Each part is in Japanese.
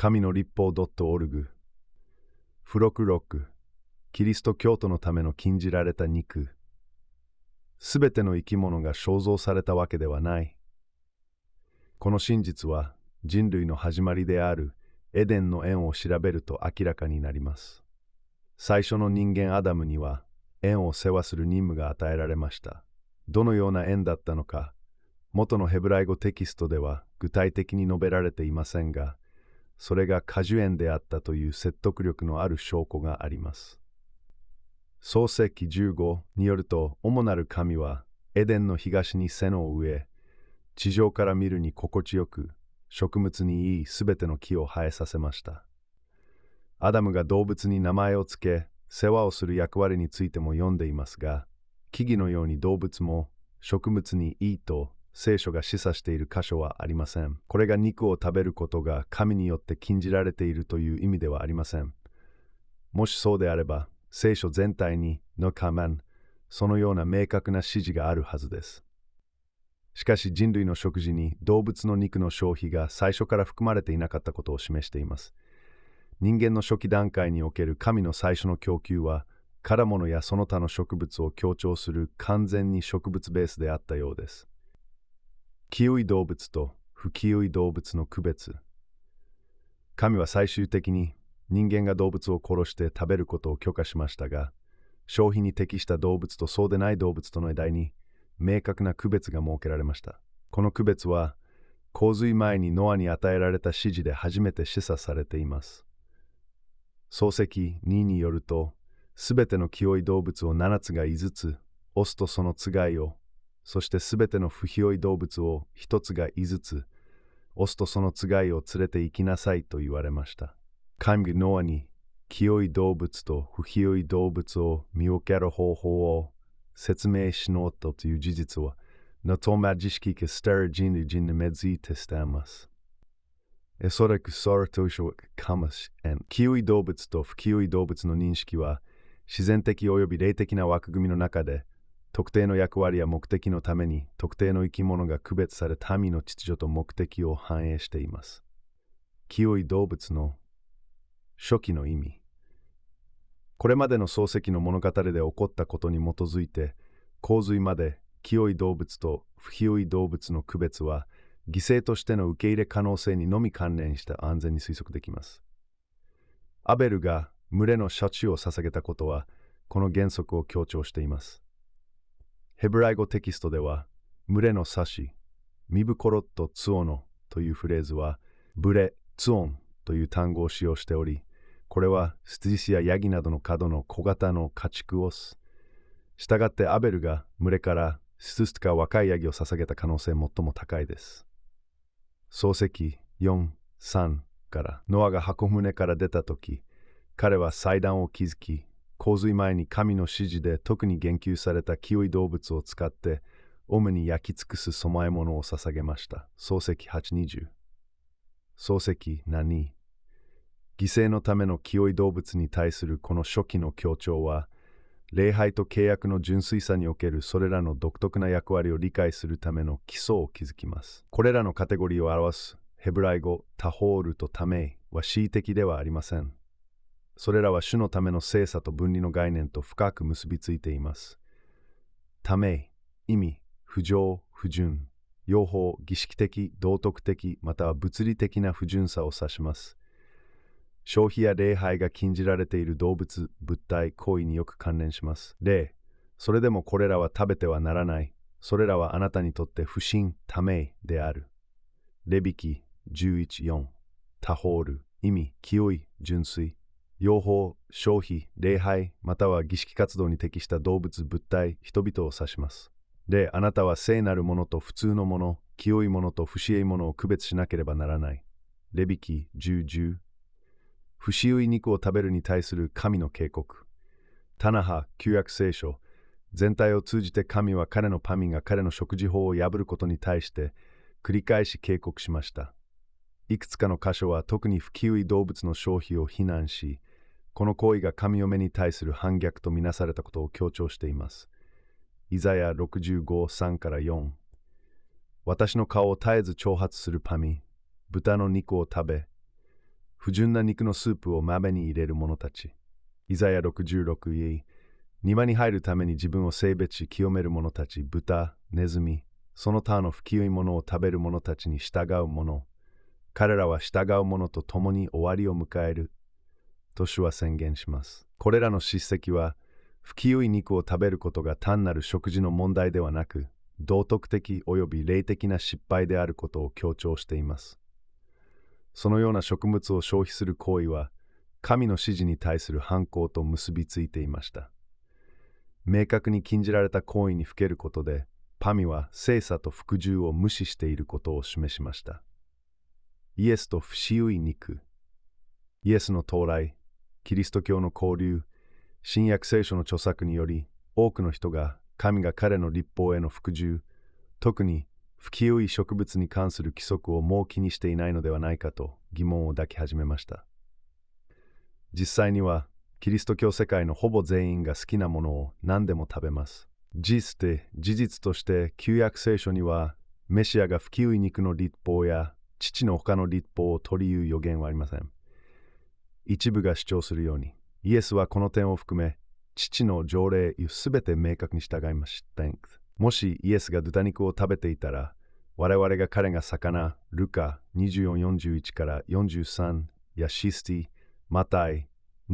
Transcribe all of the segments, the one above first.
神の立法 .org。付録6。キリスト教徒のための禁じられた肉。すべての生き物が創造されたわけではない。この真実は人類の始まりであるエデンの園を調べると明らかになります。最初の人間アダムには園を世話する任務が与えられました。どのような園だったのか、元のヘブライ語テキストでは具体的に述べられていませんが、それが果樹園であったという説得力のある証拠があります。創世記15によると、主なる神はエデンの東に背のを植え、地上から見るに心地よく、食物にいいすべての木を生えさせました。アダムが動物に名前をつけ、世話をする役割についても読んでいますが、木々のように動物も食物にいいと聖書が示唆している箇所はありません。これが肉を食べることが神によって禁じられているという意味ではありません。もしそうであれば、聖書全体にのカマン、そのような明確な指示があるはずです。しかし人類の食事に動物の肉の消費が最初から含まれていなかったことを示しています。人間の初期段階における神の最初の供給は、果物やその他の植物を強調する完全に植物ベースであったようです。清い動物と不清い動物の区別。神は最終的に人間が動物を殺して食べることを許可しましたが、消費に適した動物とそうでない動物との間に明確な区別が設けられました。この区別は、洪水前にノアに与えられた指示で初めて示唆されています。創世記2によると、すべての清い動物を7つが5つ、オスとそのつがいを、そしてすべての不清い動物を1つが5つ、オスとそのつがいを連れて行きなさいと言われました。神がノアに清い動物と不清い動物を見分ける方法を説明しのとという事実は、のとまじしきque star人類人に目づいてしています。それくそれとしょかもしれん。清い動物と不清い動物の認識は、自然的及び霊的な枠組みの中で、特定の役割や目的のために特定の生き物が区別され民の秩序と目的を反映しています。清い動物の初期の意味。これまでの漱石の物語で起こったことに基づいて、洪水まで清い動物と不清い動物の区別は、犠牲としての受け入れ可能性にのみ関連した安全に推測できます。アベルが群れの処置を捧げたことは、この原則を強調しています。ヘブライ語テキストでは、群れの指し、ミブコロットツオノというフレーズは、ブレ、ツオンという単語を使用しており、これは羊やヤギなどの角の小型の家畜をす。したがってアベルが群れから羊か若いヤギを捧げた可能性最も高いです。創世記4、3からノアが箱舟から出たとき、彼は祭壇を築き、洪水前に神の指示で特に言及された清い動物を使って、主に焼き尽くす供え物を捧げました。創世記8:20。創世記7。犠牲のための清い動物に対するこの初期の強調は、礼拝と契約の純粋さにおけるそれらの独特な役割を理解するための基礎を築きます。これらのカテゴリーを表すヘブライ語タホールとタメイは恣意的ではありません。それらは主のための聖査と分離の概念と深く結びついています。タメイ、意味、不浄、不純、用法、儀式的、道徳的、または物理的な不純さを指します。消費や礼拝が禁じられている動物、物体、行為によく関連します。例、それでもこれらは食べてはならない。それらはあなたにとって不信、ためである。レビキ 11:4。タホール、意味、清い、純粋。用法、消費、礼拝、または儀式活動に適した動物、物体、人々を指します。で、あなたは聖なるものと普通のもの、清いものと不清いものを区別しなければならない。レビキ 10:10。不清い肉を食べるに対する神の警告。タナハ、旧約聖書。全体を通じて神は彼の民が彼の食事法を破ることに対して繰り返し警告しました。いくつかの箇所は特に不清い動物の消費を非難し、この行為が神嫁に対する反逆とみなされたことを強調しています。イザヤ 65:3 から4。私の顔を絶えず挑発する民、豚の肉を食べ、 不純な肉のスープを豆に入れる者たち。イザヤ66位、庭に入るために自分を性別し清める者たち、豚、ネズミ、その他の不清いものを食べる者たちに従う者。彼らは従う者と共に終わりを迎える。と主は宣言します。これらの叱責は、不清い肉を食べることが単なる食事の問題ではなく、道徳的及び霊的な失敗であることを強調しています。そのような食物を消費する行為は、神の指示に対する反抗と結びついていました。明確に禁じられた行為にふけることで、パミは聖査と服従を無視していることを示しました。イエスと不死い肉。イエスの到来、キリスト教の交流、新約聖書の著作により、多くの人が神が彼の律法への服従、特に不清い植物に関する規則をもう気にしていないのではないかと疑問を抱き始めました。実際には、キリスト教世界のほぼ全員が好きなものを何でも食べます。事実として旧約聖書には、メシアが不清い肉の律法や父の他の律法を取り言う予言はありません。一部が主張するように、イエスはこの点を含め、父の条例すべて明確に従いました。もしイエスが豚肉を食べていたら、我々が彼が魚、ルカ24:41から43やシスティ、マタイ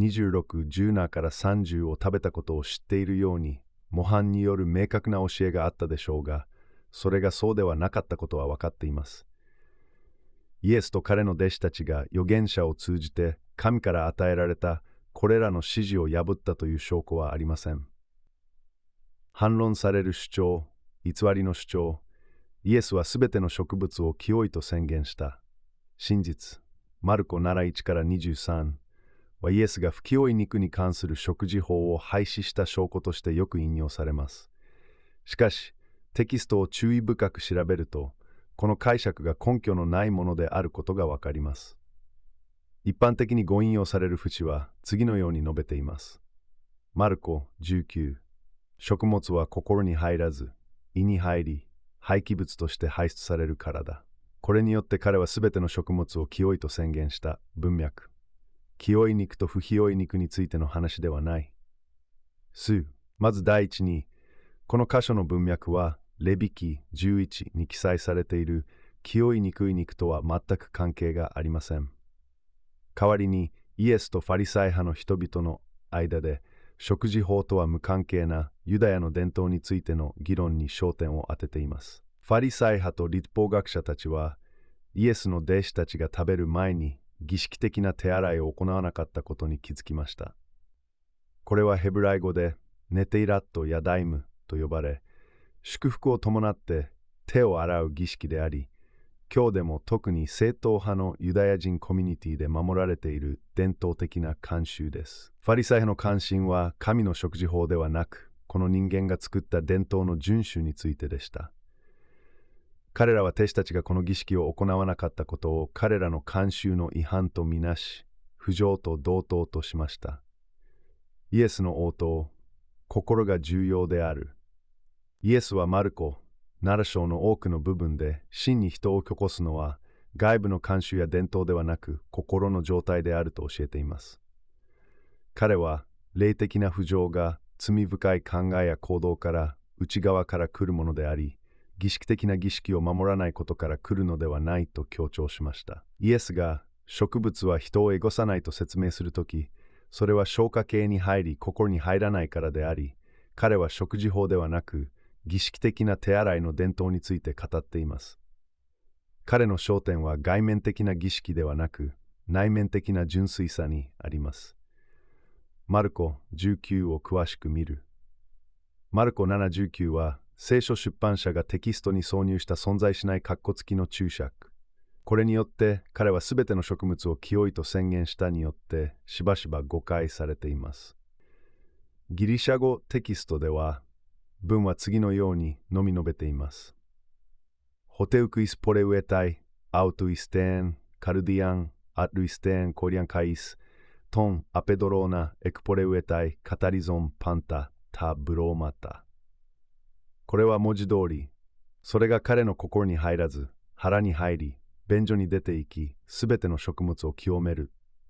26:10から30を食べたことを知っているように、模範による明確な教えがあったでしょうが、それがそうではなかったことは分かっています。イエスと彼の弟子たちが預言者を通じて神から与えられたこれらの指示を破ったという証拠はありません。反論される主張、偽りの主張、イエスはすべての植物を清いと宣言した。真実、マルコ7:1から23はイエスが不清い肉に関する食事法を廃止した証拠としてよく引用されます。しかし、テキストを注意深く調べると、この解釈が根拠のないものであることがわかります。一般的にご引用される節は次のように述べています。マルコ19、食物は心に入らず、胃に入り、廃棄物として排出されるからだ。これによって彼はすべての食物を清いと宣言した文脈。清い肉と不清い肉についての話ではない。まず第一に、この箇所の文脈は、レビ記11に記載されている清い憎い肉とは全く関係がありません。代わりに、イエスとファリサイ派の人々の間で、食事法とは無関係なユダヤの伝統についての議論に焦点を当てています。ファリサイ派と律法学者たちは、イエスの弟子たちが食べる前に儀式的な手洗いを行わなかったことに気づきました。これはヘブライ語でネテイラットやダイムと呼ばれ、祝福を伴って手を洗う儀式であり、今日でも特に正統派のユダヤ人コミュニティで守られている伝統的な慣習です。ファリサイ派の関心は神の食事法ではなく、この人間が作った伝統の遵守についてでした。彼らは弟子たちがこの儀式を行わなかったことを彼らの慣習の違反とみなし、不浄と同等としました。イエスの応答、心が重要である。イエスはマルコ7章の多くの部分で真に人を拒すのは外部の慣習や伝統ではなく心の状態であると教えています。彼は霊的な不浄が罪深い考えや行動から内側から来るものであり、儀式的な儀式を守らないことから来るのではないと強調しました。イエスが植物は人を汚さないと説明するとき、それは消化系に入り心に入らないからであり、彼は食事法ではなく儀式的な手洗いの伝統について語っています。彼の焦点は外面的な儀式ではなく内面的な純粋さにあります。マルコ19を詳しく見る。マルコ7:19は聖書出版社がテキストに挿入した存在しない括弧付きの注釈。これによって彼はすべての食物を清いと宣言したによってしばしば誤解されています。ギリシャ語テキストでは文は次のようにのみ述べています。ホテウクイスポレウエタイ、アウトイステーン、カルディアン、アルイステーン、コリアンカイス、トン、アペドローナ、エクポレウエタイ、カタリゾン、パンタ、タ、ブローマタ。これは文字通り、それが彼の心に入らず、腹に入り、便所に出て行き、すべての食物を清める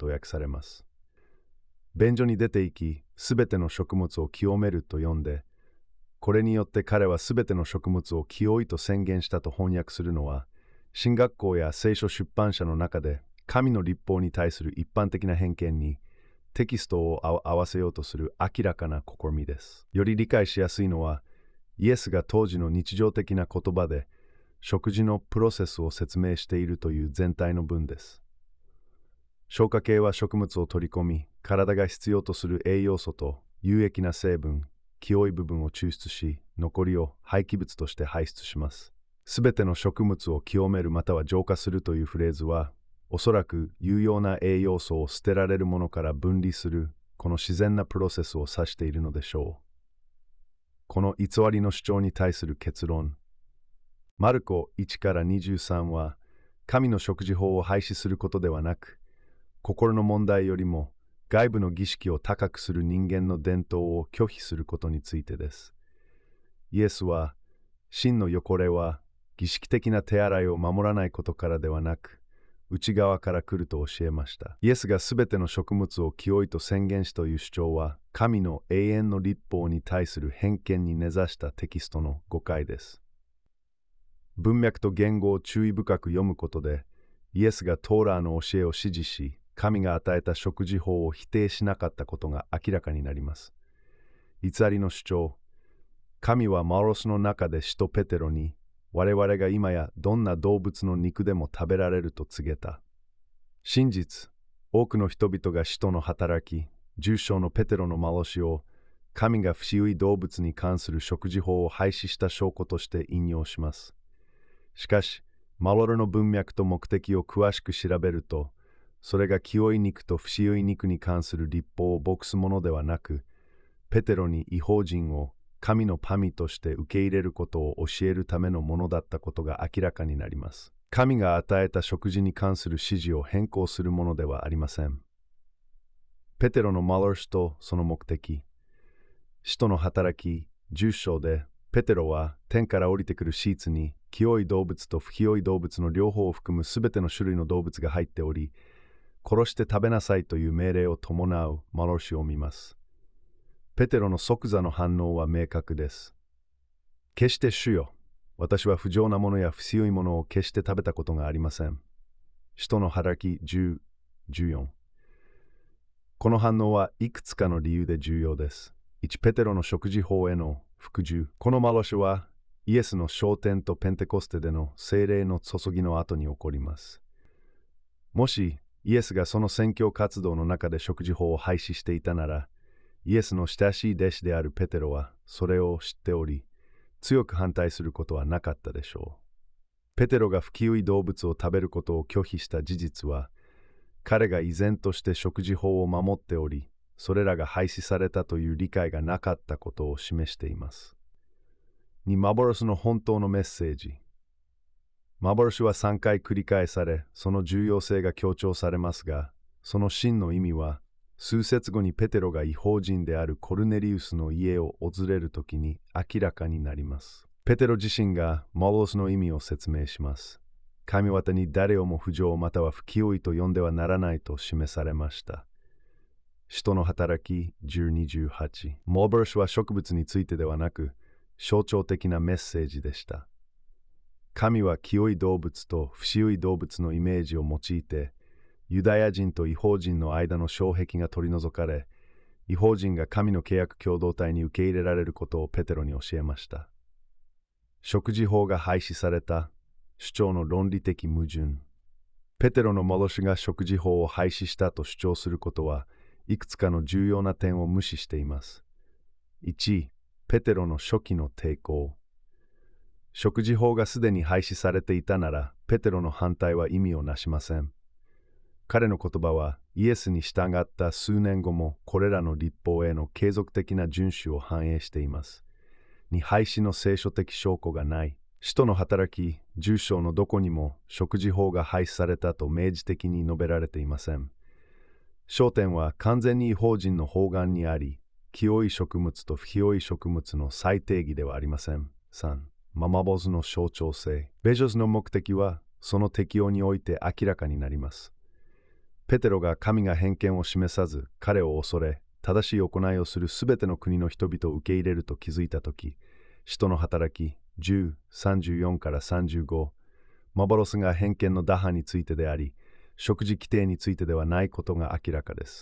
と訳されます。便所に出て行き、すべての食物を清めると読んで、これによって彼はすべての食物を清いと宣言したと翻訳するのは、神学校や聖書出版社の中で神の律法に対する一般的な偏見にテキストを合わせようとする明らかな試みです。より理解しやすいのは、イエスが当時の日常的な言葉で食事のプロセスを説明しているという全体の文です。消化系は食物を取り込み、体が必要とする栄養素と有益な成分、清い部分を抽出し、残りを廃棄物として排出します。すべての食物を清めるまたは浄化するというフレーズは、おそらく有用な栄養素を捨てられるものから分離する、この自然なプロセスを指しているのでしょう。この偽りの主張に対する結論。マルコ1から23は、神の食事法を廃止することではなく、心の問題よりも外部の儀式を高くする人間の伝統を拒否することについてです。イエスは、真の汚れは儀式的な手洗いを守らないことからではなく、内側から来ると教えました。イエスがすべての食物を清いと宣言したという主張は、神の永遠の律法に対する偏見に根ざしたテキストの誤解です。文脈と言語を注意深く読むことで、イエスがトーラーの教えを支持し、神が与えた食事法を否定しなかったことが明らかになります。偽りの主張。神は幻の中で使徒ペテロに、我々が今やどんな動物の肉でも食べられると告げた。真実、多くの人々が使徒の働き、10章のペテロの幻を、神が不思議動物に関する食事法を廃止した証拠として引用します。しかし、幻の文脈と目的を詳しく調べると、それが清い肉と不清い肉に関する律法を牧すものではなく、ペテロに異邦人を神の民として受け入れることを教えるためのものだったことが明らかになります。神が与えた食事に関する指示を変更するものではありません。ペテロの幻とその目的。使徒の働き10章で、ペテロは天から降りてくるシーツに清い動物と不清い動物の両方を含むすべての種類の動物が入っており、殺して食べなさいという命令を伴う幻を見ます。ペテロの即座の反応は明確です。決して主よ、私は不浄なものや不強いものを決して食べたことがありません。使徒の働き10、14。この反応はいくつかの理由で重要です。1、ペテロの食事法への服従。この幻はイエスの昇天とペンテコステでの聖霊の注ぎの後に起こります。もしイエスがその宣教活動の中で食事法を廃止していたなら、イエスの親しい弟子であるペテロはそれを知っており、強く反対することはなかったでしょう。ペテロが不清い動物を食べることを拒否した事実は、彼が依然として食事法を守っており、それらが廃止されたという理解がなかったことを示しています。2、幻の本当のメッセージ。幻は3回繰り返され、その重要性が強調されますが、その真の意味は、数節後にペテロが異邦人であるコルネリウスの家を訪れるときに明らかになります。ペテロ自身が幻の意味を説明します。神はに誰をも不浄または不清いと呼んではならないと示されました。使徒の働き10、28。幻は植物についてではなく、象徴的なメッセージでした。神は清い動物と不清い動物のイメージを用いて、ユダヤ人と異邦人の間の障壁が取り除かれ、異邦人が神の契約共同体に受け入れられることをペテロに教えました。食事法が廃止された主張の論理的矛盾。ペテロの幻が食事法を廃止したと主張することはいくつかの重要な点を無視しています。1、ペテロの初期の抵抗。食事法がすでに廃止されていたなら、ペテロの反対は意味をなしません。彼の言葉はイエスに従った数年後もこれらの律法への継続的な遵守を反映しています。2、廃止の聖書的証拠がない。使徒の働き10章のどこにも食事法が廃止されたと明示的に述べられていません。焦点は完全に異邦人の方眼にあり、清い食物と不清い食物の再定義ではありません。3、ママボズの象徴性。ベジョズの目的はその適用において明らかになります。 ペテロが神が偏見を示さず彼を恐れ、正しい行いをするすべての国の人々を受け入れると気づいたとき、使徒の働き10、34から35、幻が偏見の打破についてであり、食事規定についてではないことが明らかです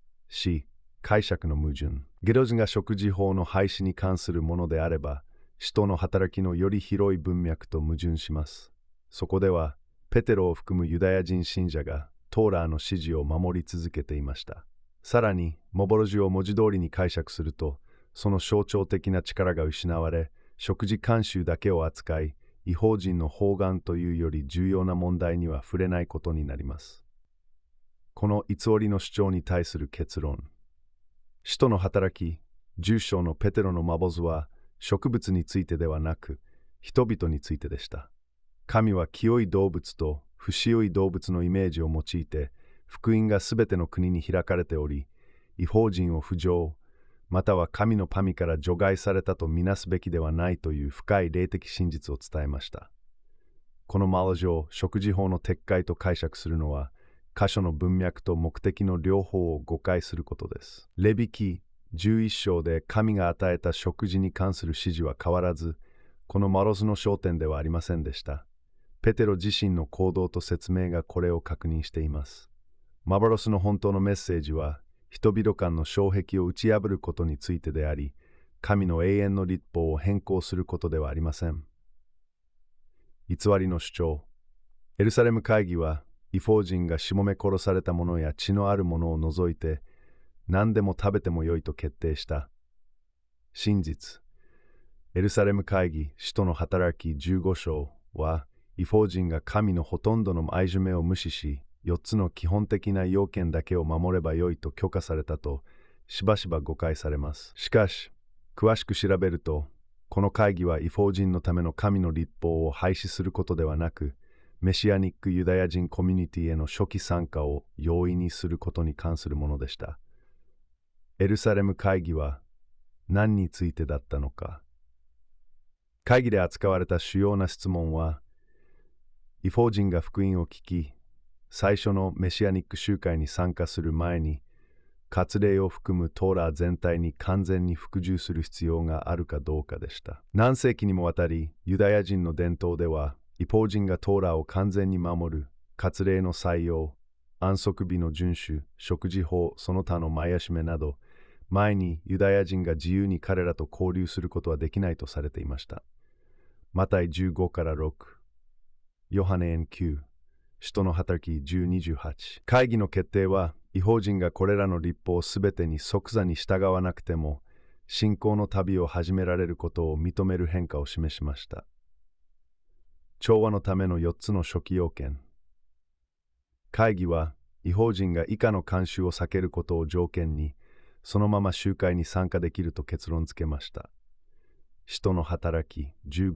。C、解釈の矛盾。ゲロ人が食事法の廃止に関するものであれば、使徒の働きのより広い文脈と矛盾します。そこでは、ペテロを含むユダヤ人信者がトーラーの指示を守り続けていました。さらに、幻を文字通りに解釈すると、その象徴的な力が失われ、食事慣習だけを扱い、異邦人の包含というより重要な問題には触れないことになります。この偽りの主張に対する結論。使徒の働き、10章のペテロの幻は、植物についてではなく、人々についてでした。神は清い動物と不清い動物のイメージを用いて、福音がすべての国に開かれており、異邦人を不浄、または神の民から除外されたとみなすべきではないという深い霊的真実を伝えました。この幻を食事法の撤回と解釈するのは、箇所の文脈と目的の両方を誤解することです。レビ記11章で神が与えた食事に関する指示は変わらず、この幻の焦点ではありませんでした。ペテロ自身の行動と説明がこれを確認しています。幻の本当のメッセージは、人々間の障壁を打ち破ることについてであり、神の永遠の律法を変更することではありません。偽りの主張。エルサレム会議は、異邦人がしもめ殺されたものや血のあるものを除いて、何でも食べてもよいと決定した。真実。エルサレム会議、使徒の働き15章は、異邦人が神のほとんどの愛締めを無視し、4つの基本的な要件だけを守ればよいと許可されたと、しばしば誤解されます。しかし、詳しく調べると、この会議は異邦人のための神の律法を廃止することではなく、メシアニックユダヤ人コミュニティへの初期参加を容易にすることに関するものでした。エルサレム会議は何についてだったのか。会議で扱われた主要な質問は、異邦人が福音を聞き、最初のメシアニック集会に参加する前に、割礼を含むトーラー全体に完全に服従する必要があるかどうかでした。何世紀にもわたり、ユダヤ人の伝統では、異邦人がトーラーを完全に守る、割礼の採用、安息日の遵守、食事法、その他の戒めなど、前にユダヤ人が自由に彼らと交流することはできないとされていました。マタイ15から6、ヨハネ園9、使徒の働き1028。会議の決定は、異邦人がこれらの律法すべてに即座に従わなくても、信仰の旅を始められることを認める変化を示しました。調和のための4つの初期要件。会議は、異邦人が以下の慣習を避けることを条件に、そのまま集会に参加できると結論付けました。使徒の働き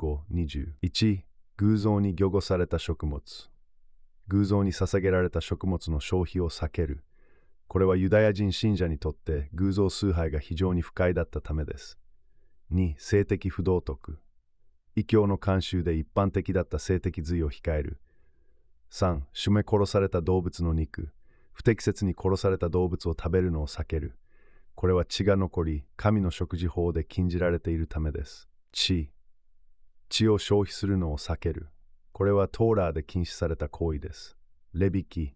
15、20。1、偶像に漁護された食物。偶像に捧げられた食物の消費を避ける。これはユダヤ人信者にとって偶像崇拝が非常に不快だったためです。2、性的不道徳。異教の慣習で一般的だった性的髄を控える。3、締め殺された動物の肉。不適切に殺された動物を食べるのを避ける。これは血が残り、神の食事法で禁じられているためです。血を消費するのを避ける。これはトーラーで禁止された行為です。レビ記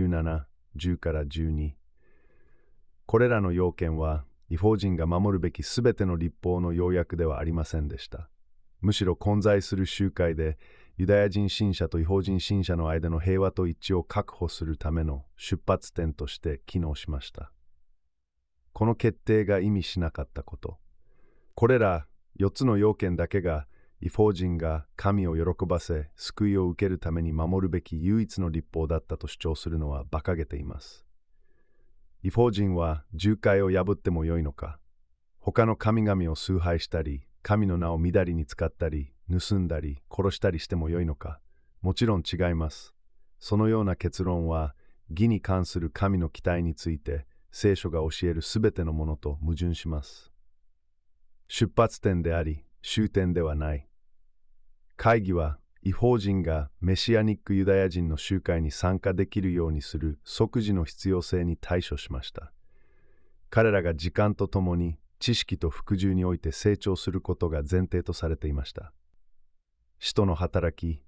17、10から12。これらの要件は、異邦人が守るべきすべての律法の要約ではありませんでした。むしろ混在する集会で、ユダヤ人信者と異邦人信者の間の平和と一致を確保するための出発点として機能しました。この決定が意味しなかったこと。これら4つの要件だけが、異邦人が神を喜ばせ、救いを受けるために守るべき唯一の律法だったと主張するのは馬鹿げています。異邦人は十戒を破ってもよいのか、他の神々を崇拝したり、神の名をみだりに使ったり、盗んだり、殺したりしてもよいのか、もちろん違います。そのような結論は、義に関する神の期待について、聖書が教えるすべてのものと矛盾します。出発点であり、終点ではない。会議は異邦人がメシアニックユダヤ人の集会に参加できるようにする即時の必要性に対処しました。彼らが時間とともに知識と服従において成長することが前提とされていました。使徒の働き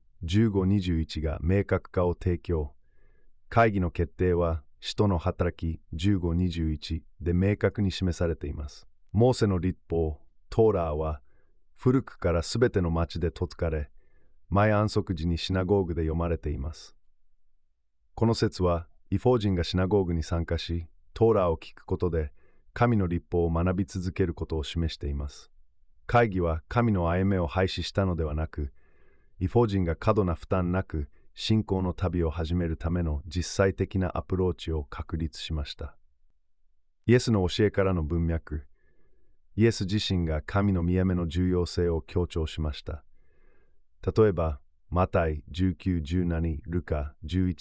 15-21が明確化を提供。会議の決定は使徒の働き15-21で明確に示されています。モーセの律法、トーラーは古くからすべての町で説かれ、毎安息時にシナゴーグで読まれています。この説は、異邦人がシナゴーグに参加し、トーラーを聞くことで、神の律法を学び続けることを示しています。会議は神の歩めを廃止したのではなく、異邦人が過度な負担なく、信仰の旅を始めるための実際的なアプローチを確立しました。イエスの教えからの文脈。イエス自身が神の御霊の重要性を強調しました。例えば、マタイ19-17、ルカ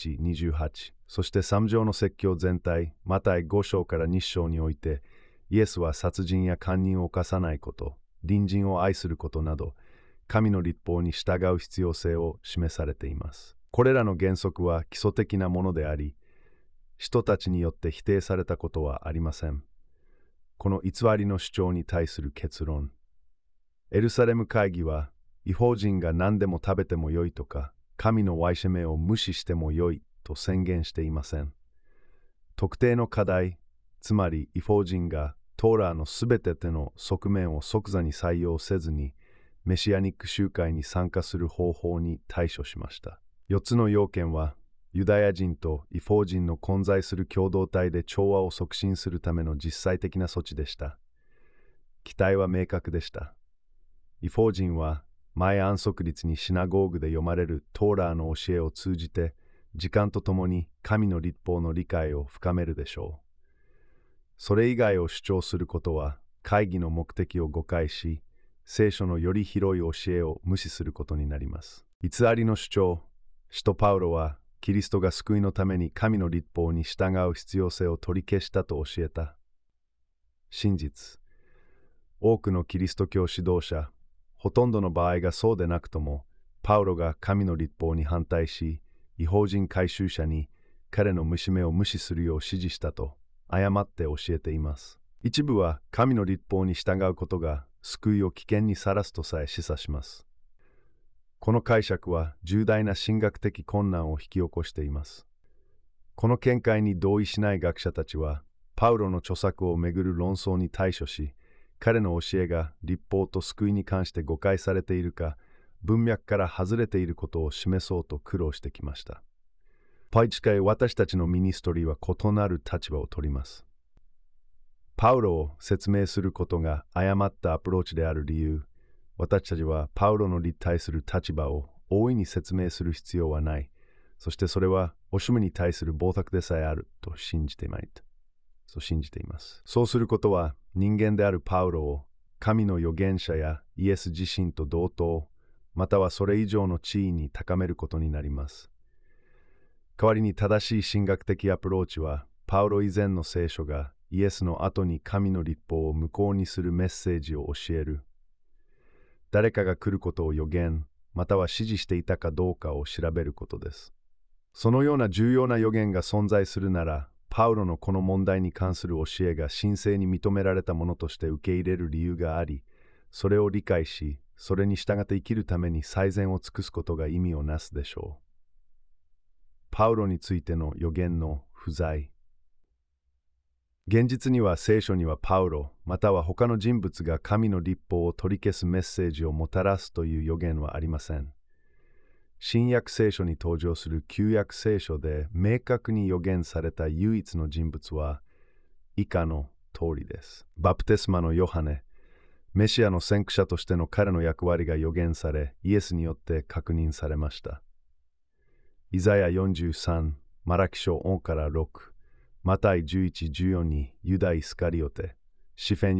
11-28、そして三条の説教全体、マタイ5章から2章において、イエスは殺人や姦淫を犯さないこと、隣人を愛することなど、神の律法に従う必要性を示されています。これらの原則は基礎的なものであり、人たちによって否定されたことはありません。この偽りの主張に対する結論。エルサレム会議は、異邦人が何でも食べてもよいとか、神の戒めを無視してもよいと宣言していません。特定の課題、つまり異邦人がトーラーのすべての側面を即座に採用せずに、メシアニック集会に参加する方法に対処しました。4つの要件は、ユダヤ人と異邦人の混在する共同体で調和を促進するための実際的な措置でした。期待は明確でした。異邦人は、毎安息日にシナゴーグで読まれるトーラーの教えを通じて、時間とともに神の律法の理解を深めるでしょう。それ以外を主張することは、会議の目的を誤解し、聖書のより広い教えを無視することになります。偽りの主張、使徒パウロは、キリストが救いのために神の律法に従う必要性を取り消したと教えた。真実。多くのキリスト教指導者、ほとんどの場合がそうでなくとも、パウロが神の律法に反対し、異邦人改宗者に彼の虫目を無視するよう指示したと、誤って教えています。一部は神の律法に従うことが救いを危険にさらすとさえ示唆します。この解釈は重大な神学的困難を引き起こしています。この見解に同意しない学者たちは、パウロの著作をめぐる論争に対処し、彼の教えが律法と救いに関して誤解されているか、文脈から外れていることを示そうと苦労してきました。パイチカへ私たちのミニストリーは異なる立場を取ります。パウロを説明することが誤ったアプローチである理由、私たちはパウロのに対する立場を大いに説明する必要はない。そしてそれはおしむに対する冒涜でさえあると信じています。そうすることは人間であるパウロを神の預言者やイエス自身と同等、またはそれ以上の地位に高めることになります。代わりに正しい神学的アプローチは、パウロ以前の聖書がイエスの後に神の律法を無効にするメッセージを教える。誰かが来ることを予言、または指示していたかどうかを調べることです。そのような重要な予言が存在するなら、パウロのこの問題に関する教えが神聖に認められたものとして受け入れる理由があり、それを理解し、それに従って生きるために最善を尽くすことが意味をなすでしょう。パウロについての予言の不在。現実には聖書にはパウロ、または他の人物が神の律法を取り消すメッセージをもたらすという予言はありません。新約聖書に登場する旧約聖書で明確に予言された唯一の人物は以下の通りです。バプテスマのヨハネ、メシアの先駆者としての彼の役割が予言され、イエスによって確認されました。イザヤ43、マラキ書1から6、マタイ11-14にユダ・イスカリオテ、シフェン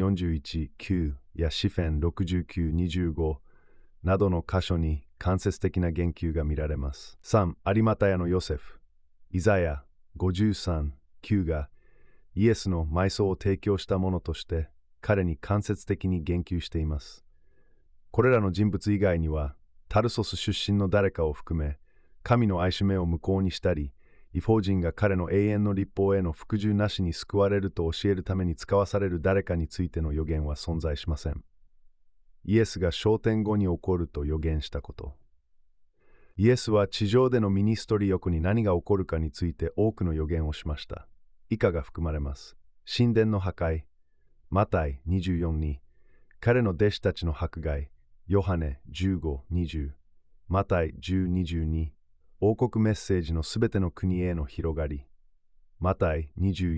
41-9やシフェン69-25などの箇所に間接的な言及が見られます。3、アリマタヤのヨセフ、イザヤ53-9がイエスの埋葬を提供したものとして彼に間接的に言及しています。これらの人物以外にはタルソス出身の誰かを含め、神の愛し目を無効にしたり、異邦人が彼の永遠の律法への服従なしに救われると教えるために使わされる誰かについての予言は存在しません。イエスが昇天後に起こると予言したこと。イエスは地上でのミニストリー横に何が起こるかについて多くの予言をしました。以下が含まれます。神殿の破壊、マタイ24に、彼の弟子たちの迫害、ヨハネ15、20、マタイ10、22、王国メッセージのすべての国への広がり、マタイ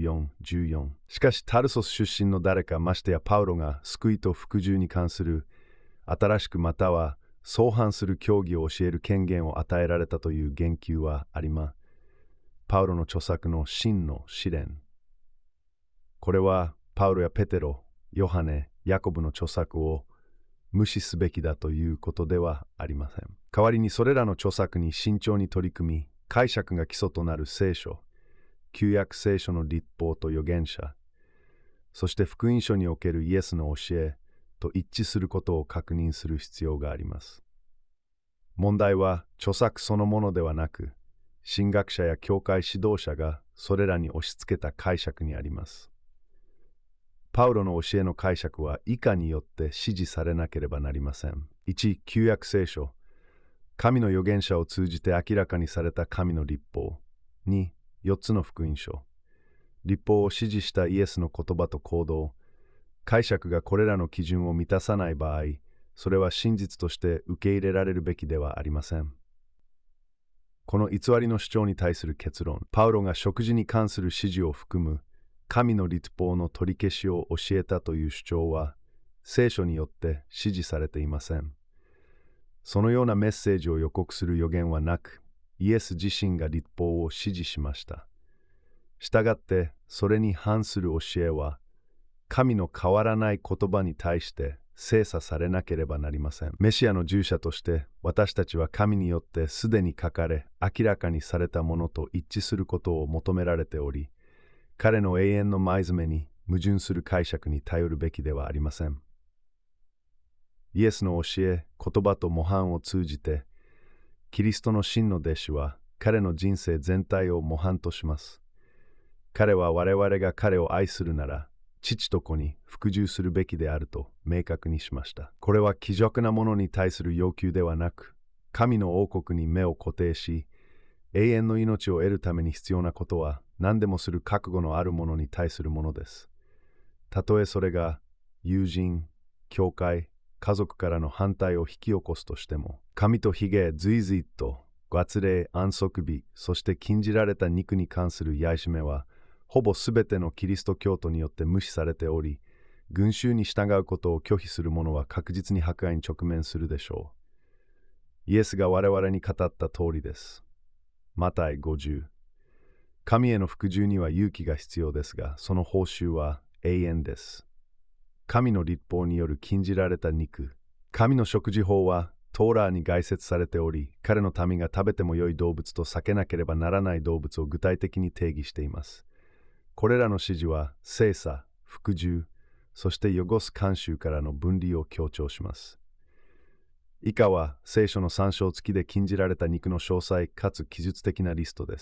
24、14。しかしタルソス出身の誰かましてやパウロが救いと服従に関する新しくまたは相反する教義を教える権限を与えられたという言及はありま。パウロの著作の真の試練。これはパウロやペテロ、ヨハネ、ヤコブの著作を無視すべきだということではありません。代わりにそれらの著作に慎重に取り組み、解釈が基礎となる聖書、旧約聖書の律法と預言者、そして福音書におけるイエスの教えと一致することを確認する必要があります。問題は著作そのものではなく、神学者や教会指導者がそれらに押し付けた解釈にあります。パウロの教えの解釈は以下によって指示されなければなりません。1、旧約聖書。神の預言者を通じて明らかにされた神の律法。2、4つの福音書。律法を指示したイエスの言葉と行動。解釈がこれらの基準を満たさない場合、それは真実として受け入れられるべきではありません。この偽りの主張に対する結論、パウロが食事に関する指示を含む神の律法の取り消しを教えたという主張は、聖書によって指示されていません。そのようなメッセージを予告する予言はなく、イエス自身が律法を指示しました。したがって、それに反する教えは、神の変わらない言葉に対して精査されなければなりません。メシアの従者として、私たちは神によってすでに書かれ、明らかにされたものと一致することを求められており、彼の永遠の前詰めに矛盾する解釈に頼るべきではありません。イエスの教え、言葉と模範を通じて、キリストの真の弟子は彼の人生全体を模範とします。彼は我々が彼を愛するなら、父と子に服従するべきであると明確にしました。これは貴辱なものに対する要求ではなく、神の王国に目を固定し、永遠の命を得るために必要なことは何でもする覚悟のあるものに対するものです。たとえそれが友人、教会、家族からの反対を引き起こすとしても、神とひげ、随々と、割礼、安息日、そして禁じられた肉に関する戒めは、ほぼすべてのキリスト教徒によって無視されており、群衆に従うことを拒否する者は確実に迫害に直面するでしょう。イエスが我々に語った通りです。マタイ50。神への服従には勇気が必要ですが、その報酬は永遠です。神の律法による禁じられた肉。神の食事法はトーラーに概説されており、彼の民が食べても良い動物と避けなければならない動物を具体的に定義しています。これらの指示は精査、服従、そして汚す慣習からの分離を強調します。以下は聖書の参照付きで禁じられた肉の詳細かつ記述的なリストです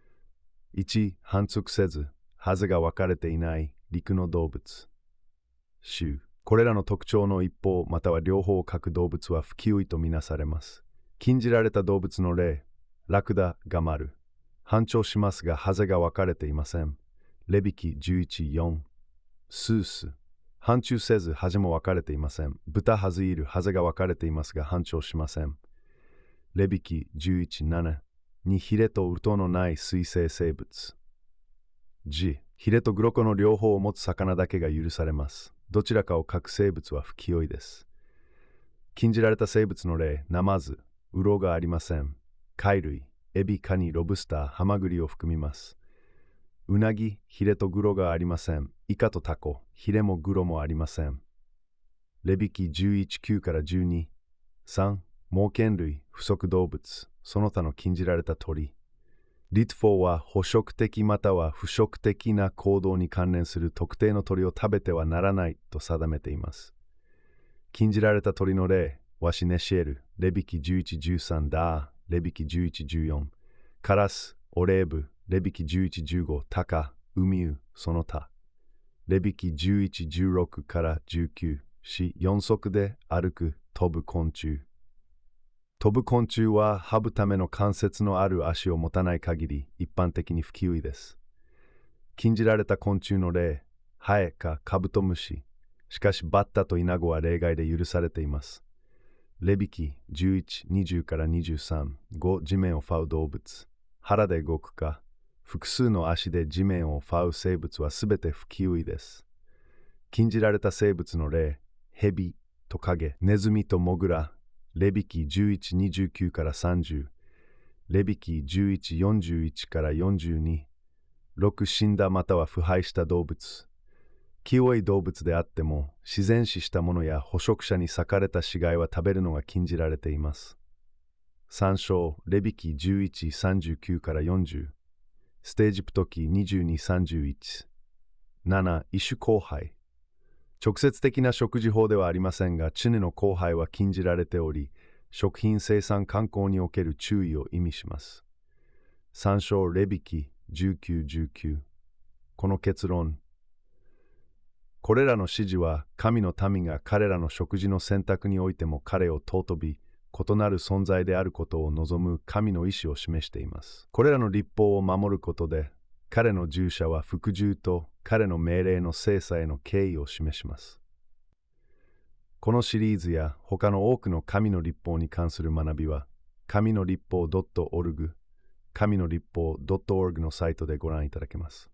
。1、反復せず、ハゼが分かれていない陸の動物。種。これらの特徴の一方または両方を書く動物は不給位とみなされます。禁じられた動物の例、ラクダが丸。繁殖しますがハゼが分かれていません。レビキ 11.4。スース。繁殖せずハゼも分かれていません。豚ハズいるハゼが分かれていますが繁殖しません。レビキ 11.7。にヒレとウトのない水生生物。G、ヒレとグロコの両方を持つ魚だけが許されます。どちらかを書く生物は不清いです。禁じられた生物の例、ナマズ、ウロがありません。貝類、エビ、カニ、ロブスター、ハマグリを含みます。ウナギ、ヒレとグロがありません。イカとタコ、ヒレもグロもありません。レビキ 11.9 から12。3、猛犬類、不足動物、その他の禁じられた鳥。律法は捕食的または不食的な行動に関連する特定の鳥を食べてはならないと定めています。禁じられた鳥の例、ワシネシエル、 レビキ11-13ダー、レビキ11-14、カラス、オレーブ、レビキ11-15、タカ、ウミウ、その他。レビキ11-16から19、4足で歩く、飛ぶ昆虫。飛ぶ昆虫は這ぶための関節のある足を持たない限り一般的に不器用です。禁じられた昆虫の例、ハエかカブトムシ。しかしバッタとイナゴは例外で許されています。レビキ11、20から23、5地面を這う動物。腹で動くか、複数の足で地面を這う生物はすべて不器用です。禁じられた生物の例、ヘビ、トカゲ、ネズミとモグラ。レビキ11、29から30、レビキ11、41から42、6死んだまたは腐敗した動物。清い動物であっても、自然死したものや捕食者に裂かれた死骸は食べるのが禁じられています。参照、レビキ11、39から40、ステージプトキ22、31、7、異種交配。直接的な食事法ではありませんが、チヌの交配は禁じられており、食品生産観光における注意を意味します。参照レビキ19、19。この結論。これらの指示は、神の民が彼らの食事の選択においても彼を尊び、異なる存在であることを望む神の意志を示しています。これらの律法を守ることで、彼の従者は服従と彼の命令の精査への敬意を示します。このシリーズや他の多くの神の律法に関する学びは、神の律法 .org、神の律法 .org のサイトでご覧いただけます。